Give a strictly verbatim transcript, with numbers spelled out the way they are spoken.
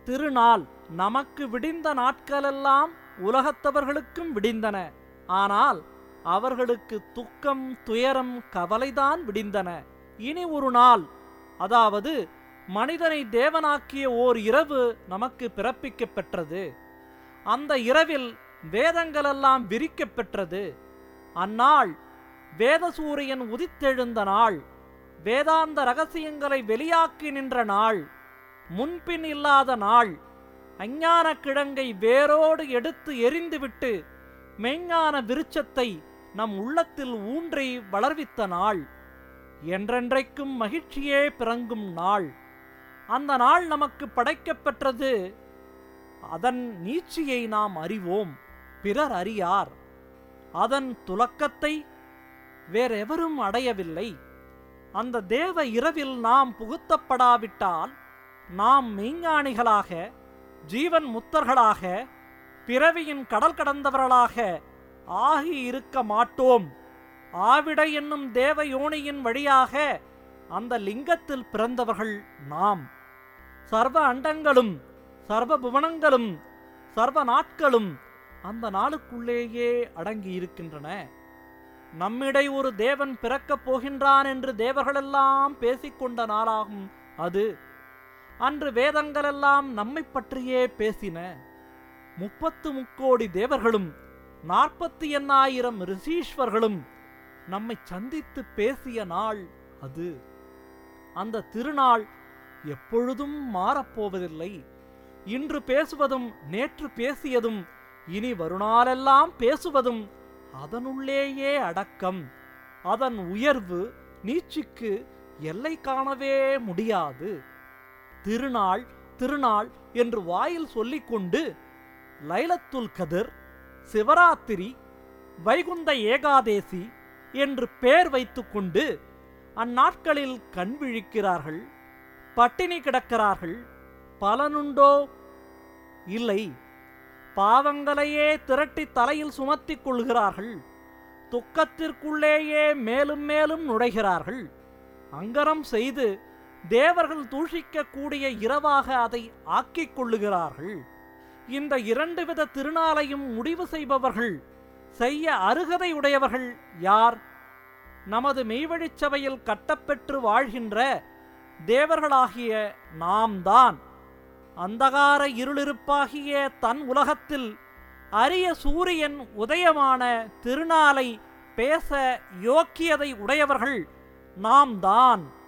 திருநாள் நமக்கு விடிந்த நாட்களெல்லாம் உலகத்தவர்களுக்கும் விடிந்தன. ஆனால் அவர்களுக்கு துக்கம், துயரம், கவலைதான் விடிந்தன. இனி ஒரு நாள், அதாவது மனிதனை தேவனாக்கிய ஓர் இரவு நமக்கு பிறப்பிக்கப் பெற்றது. அந்த இரவில் வேதங்களெல்லாம் விரிக்கப் பெற்றது. அந்நாள் வேதசூரியன் உதித்தெழுந்த நாள், வேதாந்த ரகசியங்களை வெளியாக்கி நின்ற நாள், முன்பின் இல்லாத நாள், அஞ்ஞான கிழங்கை வேரோடு எடுத்து எரிந்துவிட்டு மெய்ஞான விருட்சத்தை நம் உள்ளத்தில் ஊன்றி வளர்வித்த நாள், என்றென்றைக்கும் மகிழ்ச்சியே பிறங்கும் நாள். அந்த நாள் நமக்கு படைக்கப்பெற்றது. அதன் நீட்சியை நாம் அறிவோம், பிறர் அறியார். அதன் துலக்கத்தை வேறெவரும் அடையவில்லை. அந்த தேவ இரவில் நாம் புகுத்தப்படாவிட்டால் நாம் மெய்ஞானிகளாக, ஜீவன் முத்தர்களாக, பிறவியின் கடல் கடந்தவர்களாக ஆகி இருக்க மாட்டோம். ஆவிடை என்னும் தேவ யோனியின் வழியாக அந்த லிங்கத்தில் பிறந்தவர்கள் நாம். சர்வ அண்டங்களும் சர்வ புவனங்களும் சர்வ நாட்களும் அந்த நாளுக்குள்ளேயே அடங்கி இருக்கின்றன. நம்மிடை ஒரு தேவன் பிறக்கப் போகின்றான் என்று தேவர்களெல்லாம் பேசிக்கொண்ட நாளாகும் அது. அன்று வேதங்களெல்லாம் நம்மை பற்றியே பேசின. முப்பத்து முக்கோடி தேவர்களும் நாற்பத்தி எண்ணாயிரம் ரிஷீஸ்வர்களும் நம்மை சந்தித்து பேசிய நாள் அது. அந்த திருநாள் எப்பொழுதும் மாறப்போவதில்லை. இன்று பேசுவதும் நேற்று பேசியதும் இனி வருநாளெல்லாம் பேசுவதும் அதனுள்ளேயே அடக்கம். அதன் உயர்வு நீட்சிக்கு எல்லை காணவே முடியாது. திருநாள் திருநாள் என்று வாயில் சொல்லிக்கொண்டு லைலத்துல் கதிர், சிவராத்திரி, வைகுந்த ஏகாதேசி என்று பெயர் வைத்துக்கொண்டு அந்நாட்களில் கண் விழிக்கிறார்கள், பட்டினி கிடக்கிறார்கள். பலனுண்டோ? இல்லை. பாவங்களையே திரட்டி தலையில் சுமத்திக் கொள்கிறார்கள். துக்கத்திற்குள்ளேயே மேலும் மேலும் நுழைகிறார்கள். அங்கரம் செய்து தேவர்கள் தூஷிக்கக்கூடிய இரவாக அதை ஆக்கிக் கொள்ளுகிறார்கள். இந்த இரண்டு வித திருநாளையும் முடிவு செய்பவர்கள், செய்ய அருகதை உடையவர்கள் யார்? நமது மெய்வழிச் சபையில் கட்டப்பெற்று வாழ்கின்ற தேவர்களாகிய நாம் தான். அந்தகார இருளிருப்பாகிய தன் உலகத்தில் அரிய சூரியன் உதயமான திருநாளை பேச யோக்கியதை உடையவர்கள் நாம் தான்.